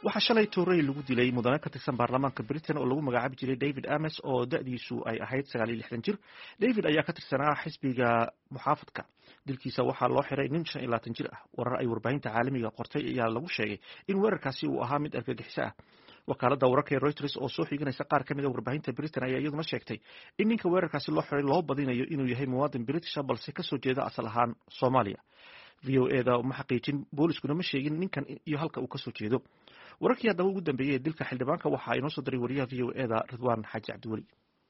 waxaa shalay tuuray lagu dilay mudane ka tirsan baarlamaanka Britain oo lagu magacaabi jiray David Ames oo da'diisu ay ahayd 69 jir. David ayaa ka tirsanaa xisbiga muxaafadka. dilkiisa waxaa loo xiray nin 25 jir ah. Warar ay warbaahinta caalamiga qortay ayaa lagu sheegay in weerarkaasi uu ahaa mid argagixiso ah. wakaaladda wararka ee Reuters oo soo xiganaysa qaar ka mid ah warbaahinta Britain ayaa iyaduna sheegtay in ninka weerarkaasi loo xiray loo badinayo inuu yahay muwaadin British balse ka soo jeeda asal ahaan Soomaaliya. VOA-da ma xaqiijin, booliskuna ma sheegin ninkan iyo halka uu ka soo jeedo. wararkii haddaba ugu dambeeyay dilka xildhibaanka waxaa inoo soo diray wariyaha VOA-da Ridwaan Xaaji Cabdiweli.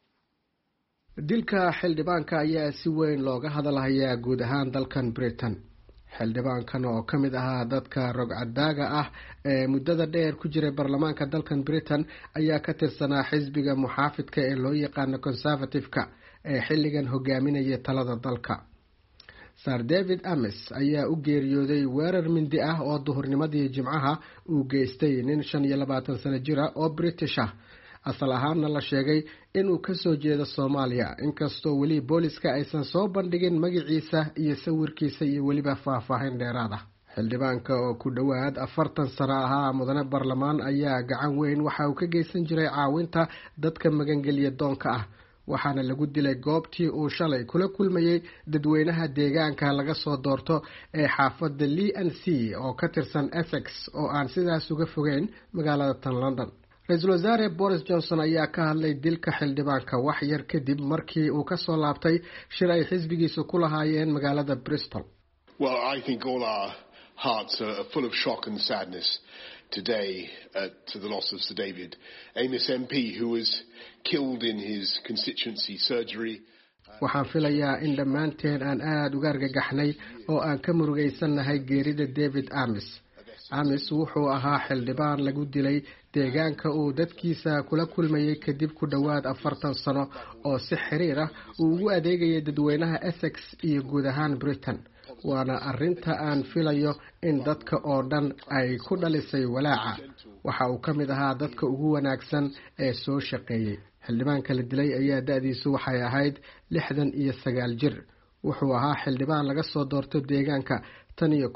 dilka xildhibaanka ayaa si weyn looga hadalhayaa guud ahaan dalkan Britain. xildhibaankan oo ka mid ahaa dadka rogcadaaga ah ee muddada dheer ku jiray baarlamaanka dalkan Britain ayaa ka tirsanaa xisbiga muxaafidka ee loo yaqaano Conservative-ka ee xilligan hogaaminaya talada dalka. Sir David Ames ayaa u geeriyooday weerar mindi ah oo duhurnimadii Jimcaha uu geystay nin 25 sano jir ah oo British ah. asal ahaanna la sheegay inuu ka soo jeedo Soomaaliya, inkastoo weli booliska aysan soo bandhigin magaciisa iyo sawirkiisa iyo weliba faahfaahin dheeraad ah. xildhibaanka oo ku dhowaad 40 sano ahaa mudane baarlamaan ayaa gacan weyn waxa uu ka geysan jiray caawinta dadka magangeliya doonka ah, waxaana lagu dilay goobtii uu shalay kula kulmayay dadweynaha deegaanka laga soo doorto ee xaafadda Lee oo ka tirsan Essex oo aan sidaas uga fogeyn magaalada tan London. Ra-iisul wasaare Boris Johnson ayaa ka hadlay dilka xildhibaanka wax yar kadib markii uu ka soo laabtay shir ay xisbigiisu ku lahaayeen magaalada Bristol. Well, I think all our hearts are full of shock and sadness today to the loss of Sir David Ames MP, who was killed in his constituency surgery. waxaan filayaa in dhammaanteen aan aada uga argagaxnay oo aan ka murugaysannahay geerida David Ames. Ames wuxuu ahaa xildhibaan lagu dilay deegaanka uu dadkiisa kula kulmayay kadib ku dhowaad 40 sano oo si xiriir ah uu ugu adeegayay dadweynaha Essex iyo guud ahaan Britain. waana arrinta aan filayo in dadka oo dhan ay ku dhalisay walaaca. waxa uu ka mid ahaa dadka ugu wanaagsan ee soo shaqeeyay. xildhibaanka la dilay ayaa da'diisu waxay ahayd 69 jir. wuxuu ahaa xildhibaan laga soo doorto deegaanka tan iyo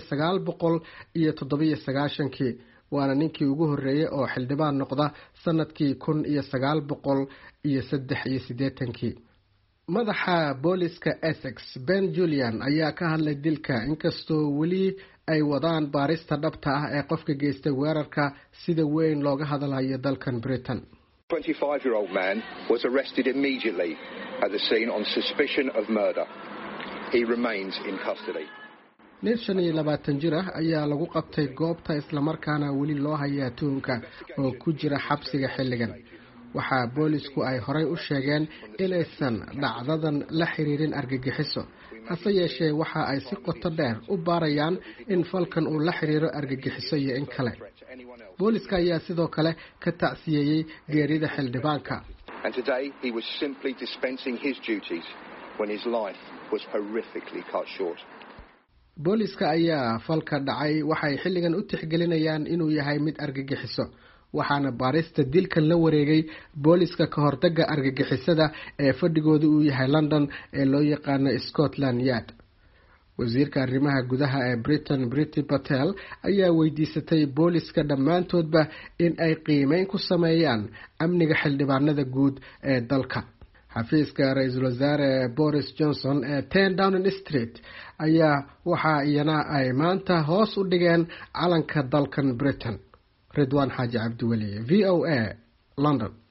1997 waana ninkii ugu horeeyay oo xildhibaan noqda sanadkii 1983. madaxa booliska Essex Ben Julian ayaa ka hadlay dilka, inkastoo weli ay wadaan baarista dhabta ah ee qofka geystay weerarka sida weyn looga hadlayo dalkan Britain. 25-year-old man was arrested immediately at the scene on suspicion of murder. He remains in custody. nin 25 jir ah ayaa lagu qabtay goobta islamarkaana weli loo hayaa tuhunka oo ku jira xabsiga xilligan. waxaa boolisku ay horay u sheegeen inaysan dhacdadan la xiriirin argagixiso, hase yeeshee waxa ay si qoto dheer u baarayaan in falkan uu la xiriiro argagixiso iyo in kale. booliska ayaa sidoo kale ka tacsiyeeyay geerida xildhibaanka. And today he was simply dispensing his duties when his life was horrifically cut short. booliska ayaa falka dhacay waxay xilligan u tixgelinayaan inuu yahay mid argagixiso, waxaana baarista dilkan la wareegay booliska ka hortagga argagixisada ee fadhigooda uu yahay London ee loo yaqaano Scotland Yard. wasiirka arrimaha gudaha ee Britain Priti Patel ayaa weydiisatay booliska dhammaantoodba in ay qiimeyn ku sameeyaan amniga xildhibaanada guud ee dalka. xafiiska ra-iisul wasaare Boris Johnson ee 10 Downing Street ayaa waxa iyana ay maanta hoos u dhigeen calanka dalkan Britain. Ridwaan Xaaji Cabdiweli, VOA, London.